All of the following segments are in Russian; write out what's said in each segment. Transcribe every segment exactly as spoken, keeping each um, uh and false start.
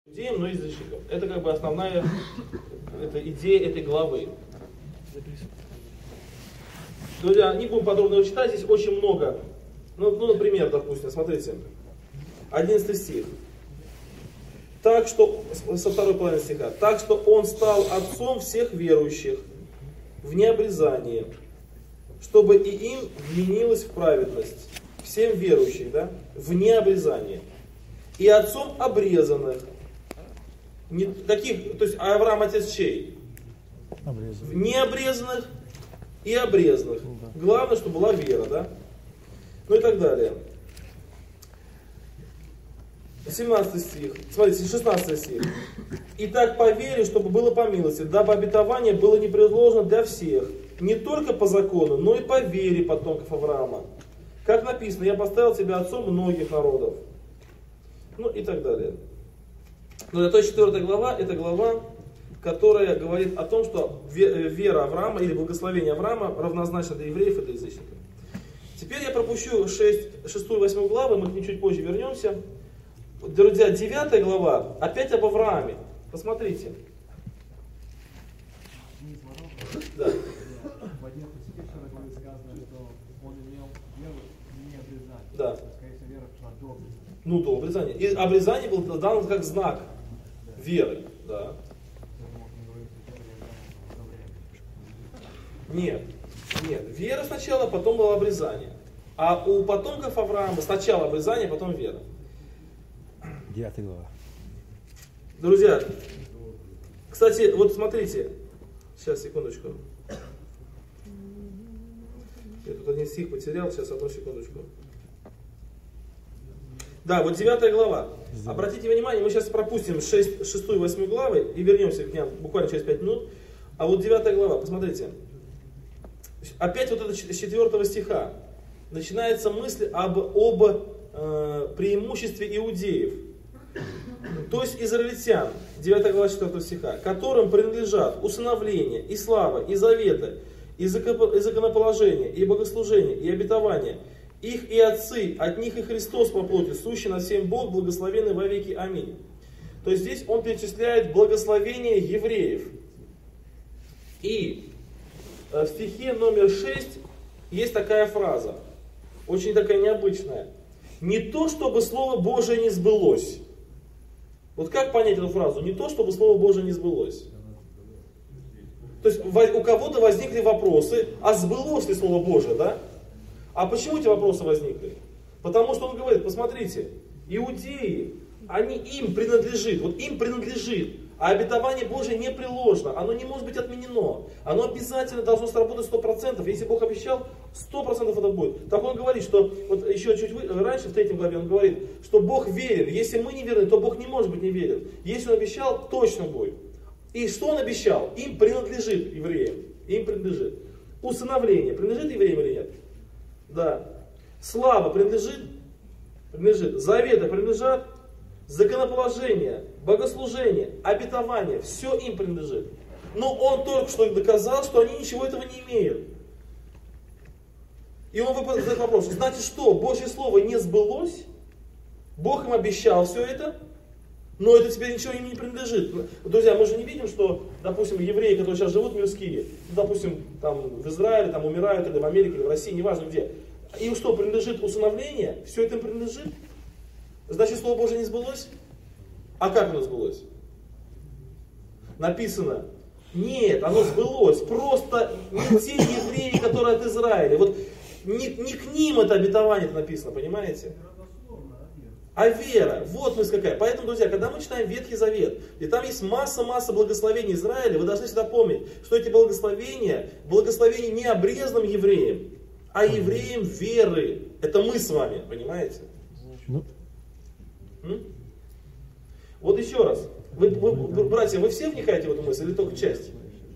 иудеям, но и язычникам. Это как бы основная это идея этой главы. Друзья, не будем подробно его читать, здесь очень много. Ну, ну например, допустим, смотрите, одиннадцатый стих. Так что, со второй половины стиха, так что он стал отцом всех верующих в необрезании, чтобы и им вменилось в праведность, всем верующих, да, в необрезании, и отцом обрезанных. Не, каких, то есть Авраам отец чей? Обрезанных. Необрезанных и обрезанных. Ну, да. Главное, чтобы была вера, да? Ну и так далее. семнадцатый стих. Смотрите, шестнадцатый стих. «Итак, по вере, чтобы было по милости, дабы обетование было не предложено для всех, не только по закону, но и по вере потомков Авраама. Как написано, я поставил тебя отцом многих народов». Ну и так далее. Но зато четвёртая глава, это глава, которая говорит о том, что вера Авраама или благословение Авраама равнозначно для евреев и для язычников. Теперь я пропущу шестую и восьмую главы, мы к ним чуть позже вернемся. Друзья, девятая глава опять об Аврааме. Посмотрите. Да. В одиннадцатом стихе сказано, что он имел веру не обрезать. Да. Скорее всего, вера шла до обрезания. Ну, до обрезания. И обрезание было дано как знак да. веры. Да. Нет, нет. Вера сначала, потом было обрезание. А у потомков Авраама сначала обрезание, потом вера. девятая глава. Друзья, кстати, вот смотрите. Сейчас, секундочку. Я тут один стих потерял, сейчас одну секундочку. Да, вот девятая глава. Обратите внимание, мы сейчас пропустим шестую и восьмую главы и вернемся к ним буквально через пять минут. А вот девятая глава, посмотрите. Опять вот это с четвёртого стиха начинается мысль об, об э, преимуществе иудеев. То есть израильтян, девятая глава четвёртого стиха, которым принадлежат усыновление, и слава, и заветы, и законоположение, и богослужение, и обетование. Их и отцы, от них и Христос по плоти, сущий над всем Бог, благословенный во веки. Аминь. То есть здесь он перечисляет благословение евреев. И в стихе номер шесть есть такая фраза, очень такая необычная. Не то, чтобы Слово Божие не сбылось. Вот как понять эту фразу? Не то, чтобы Слово Божие не сбылось. То есть у кого-то возникли вопросы, а сбылось ли Слово Божие, да? А почему эти вопросы возникли? Потому что он говорит, посмотрите, иудеи, они им принадлежит, вот им принадлежит, а обетование Божие не приложено, оно не может быть отменено, оно обязательно должно сработать сто процентов, если Бог обещал, сто процентов это будет. Так он говорит, что, вот еще чуть раньше, в третьей главе, он говорит, что Бог верен, если мы не верны, то Бог не может быть не верен. Если он обещал, точно будет. И что он обещал? Им принадлежит евреям, им принадлежит. Усыновление принадлежит евреям или нет? Да. Слава принадлежит? Принадлежит. Заветы принадлежат? Законоположение, богослужение, обетование, все им принадлежит. Но он только что доказал, что они ничего этого не имеют. И он задает вопрос, значит что, Божье Слово не сбылось? Бог им обещал все это, но это теперь ничего им не принадлежит. Друзья, мы же не видим, что, допустим, евреи, которые сейчас живут мирские, допустим, там в Израиле, там умирают, или в Америке, или в России, неважно где. Им что, принадлежит усыновление? Все это им принадлежит? Значит, Слово Божие не сбылось? А как оно сбылось? Написано, нет, оно сбылось. Просто не те евреи, которые от Израиля. Вот не, не к ним это обетование написано, понимаете? А вера, вот мы какая. Поэтому, друзья, когда мы читаем Ветхий Завет, и там есть масса-масса благословений Израиля, вы должны всегда помнить, что эти благословения, благословения не обрезанным евреям, а евреям веры. Это мы с вами, понимаете? М? Вот еще раз. Вы, вы, братья, вы все вникаете в эту мысль или только часть?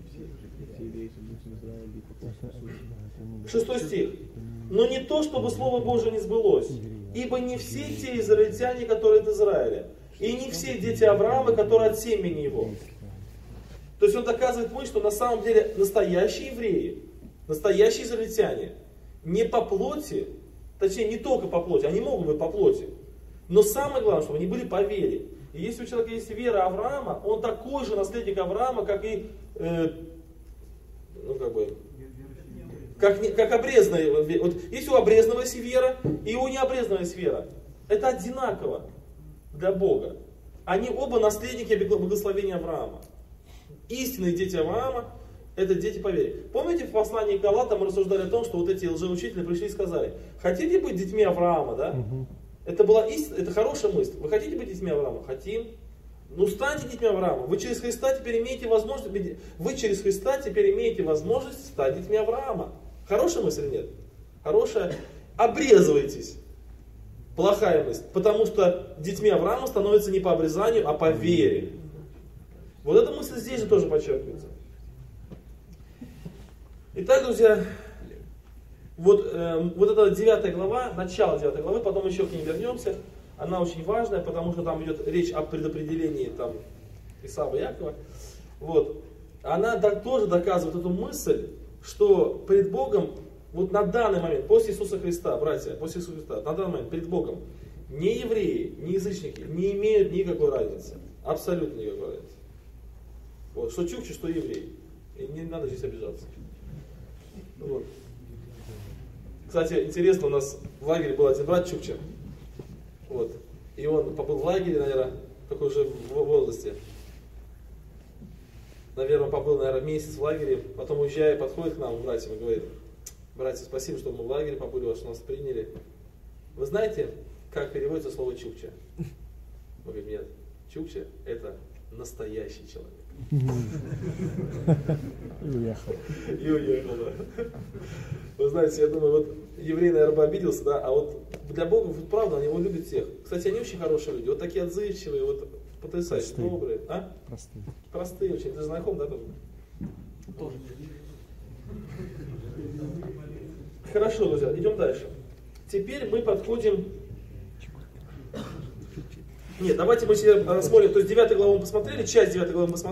Шестой стих. Но не то, чтобы Слово Божие не сбылось. Ибо не все те израильтяне, которые от Израиля. И не все дети Авраама, которые от семени его. То есть он доказывает мы, что на самом деле настоящие евреи, настоящие израильтяне, не по плоти, точнее не только по плоти, они могут быть по плоти. Но самое главное, чтобы они были по вере. И если у человека есть вера Авраама, он такой же наследник Авраама, как и, э, ну как бы, как, не, как обрезанная. Вот если у обрезанного есть вера, и у необрезанного есть вера. Это одинаково для Бога. Они оба наследники благословения Авраама. Истинные дети Авраама — это дети по вере. Помните, в послании к Галатам мы рассуждали о том, что вот эти лжеучители пришли и сказали: хотите быть детьми Авраама, да? Угу. Это была истина, это хорошая мысль. Вы хотите быть детьми Авраама? Хотим. Ну станьте детьми Авраама. Вы через Христа теперь имеете возможность, вы через Христа теперь имеете возможность стать детьми Авраама. Хорошая мысль или нет? Хорошая. Обрезывайтесь. Плохая мысль. Потому что детьми Авраама становятся не по обрезанию, а по вере. Вот эта мысль здесь же тоже подчеркивается. Итак, друзья, вот, э, вот эта девятая глава, начало девятой главы, потом еще к ней вернемся. Она очень важная, потому что там идет речь о предопределении там, Исава и Якова. Вот. Она так, тоже доказывает эту мысль, что пред Богом, вот на данный момент, после Иисуса Христа, братья, после Иисуса Христа, на данный момент перед Богом ни евреи, ни язычники не имеют никакой разницы. Абсолютно никакой разницы. Вот, что чукчи, что евреи. И не надо здесь обижаться. Вот. Кстати, интересно, у нас в лагере был один брат чукча. Вот. И он побыл в лагере, наверное, такой уже в возрасте. Наверное, побыл, наверное, месяц в лагере. Потом, уезжая, подходит к нам, братьям, и говорит: братья, спасибо, что мы в лагере побыли, что нас приняли. Вы знаете, как переводится слово чукча? Мы говорим: нет, чукча — это настоящий человек. И уехал. И уехал, да. Вы знаете, я думаю, вот еврей, наверное, бы обиделся, да, а вот для Бога, вот, правда, они его любят всех. Кстати, они очень хорошие люди, вот такие отзывчивые, вот потрясающие, Простые. добрые. А? Простые. Простые очень. Ты же знаком, да, тоже? Тоже. Хорошо, друзья, идем дальше. Теперь мы подходим... Нет, давайте мы себе рассмотрим, то есть девятую главу мы посмотрели, часть девятой главы мы посмотрели.